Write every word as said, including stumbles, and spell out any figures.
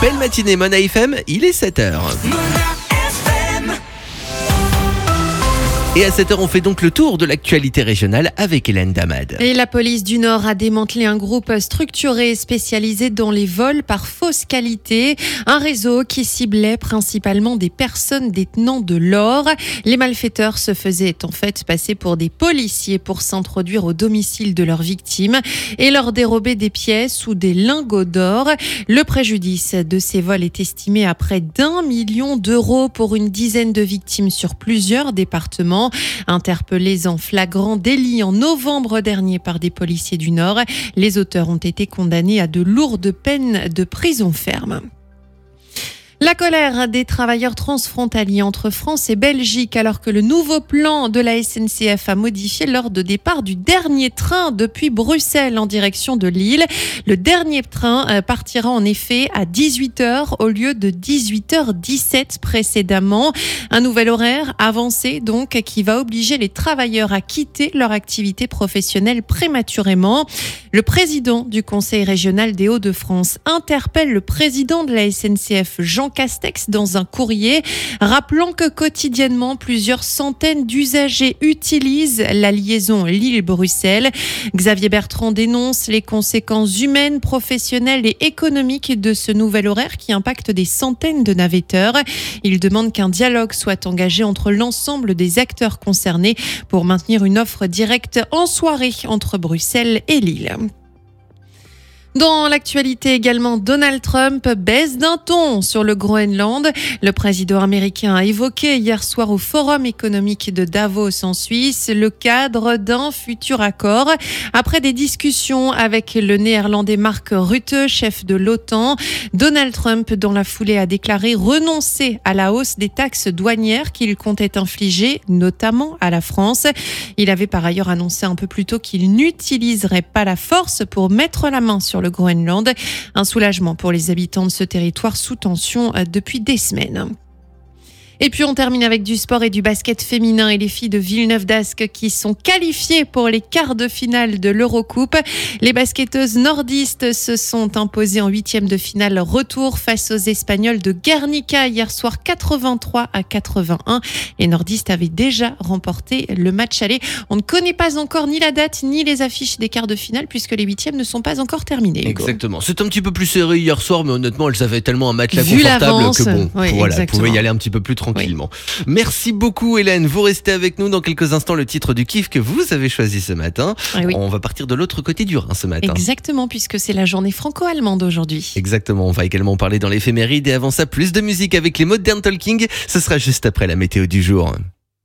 Belle matinée Mona F M, il est sept heures. Et à sept heures, on fait donc le tour de l'actualité régionale avec Hélène Damad. Et la police du Nord a démantelé un groupe structuré spécialisé dans les vols par fausse qualité. Un réseau qui ciblait principalement des personnes détenant de l'or. Les malfaiteurs se faisaient en fait passer pour des policiers pour s'introduire au domicile de leurs victimes et leur dérober des pièces ou des lingots d'or. Le préjudice de ces vols est estimé à près d'un million d'euros pour une dizaine de victimes sur plusieurs départements. Interpellés en flagrant délit en novembre dernier par des policiers du Nord, les auteurs ont été condamnés à de lourdes peines de prison ferme. La colère des travailleurs transfrontaliers entre France et Belgique alors que le nouveau plan de la S N C F a modifié l'heure de départ du dernier train depuis Bruxelles en direction de Lille. Le dernier train partira en effet à dix-huit heures au lieu de dix-huit heures dix-sept précédemment. Un nouvel horaire avancé donc qui va obliger les travailleurs à quitter leur activité professionnelle prématurément. Le président du Conseil régional des Hauts-de-France interpelle le président de la S N C F, Jean Castex, dans un courrier, rappelant que quotidiennement, plusieurs centaines d'usagers utilisent la liaison Lille-Bruxelles. Xavier Bertrand dénonce les conséquences humaines, professionnelles et économiques de ce nouvel horaire qui impacte des centaines de navetteurs. Il demande qu'un dialogue soit engagé entre l'ensemble des acteurs concernés pour maintenir une offre directe en soirée entre Bruxelles et Lille. Dans l'actualité également, Donald Trump baisse d'un ton sur le Groenland. Le président américain a évoqué hier soir au Forum économique de Davos en Suisse le cadre d'un futur accord. Après des discussions avec le néerlandais Mark Rutte, chef de l'OTAN, Donald Trump, dans la foulée, a déclaré renoncer à la hausse des taxes douanières qu'il comptait infliger, notamment à la France. Il avait par ailleurs annoncé un peu plus tôt qu'il n'utiliserait pas la force pour mettre la main sur le Groenland. Un soulagement pour les habitants de ce territoire sous tension depuis des semaines. Et puis on termine avec du sport et du basket féminin et les filles de Villeneuve-d'Ascq qui sont qualifiées pour les quarts de finale de l'Eurocoupe. Les basketteuses nordistes se sont imposées en huitième de finale retour face aux Espagnols de Guernica hier soir quatre-vingt-trois à quatre-vingt-un. Les nordistes avaient déjà remporté le match aller. On ne connaît pas encore ni la date ni les affiches des quarts de finale puisque les huitièmes ne sont pas encore terminés. Exactement. C'est un petit peu plus serré hier soir, mais honnêtement, elles avaient tellement un matelas Vu confortable l'avance, que bon, oui, voilà, exactement. pouvaient y aller un petit peu plus tranquillement. Oui. Merci beaucoup Hélène, vous restez avec nous dans quelques instants, le titre du kiff que vous avez choisi ce matin. Ah oui. On va partir de l'autre côté du Rhin ce matin. Exactement, puisque c'est la journée franco-allemande aujourd'hui. Exactement, on va également parler dans l'éphéméride et avant ça, plus de musique avec les Modern Talking, ce sera juste après la météo du jour.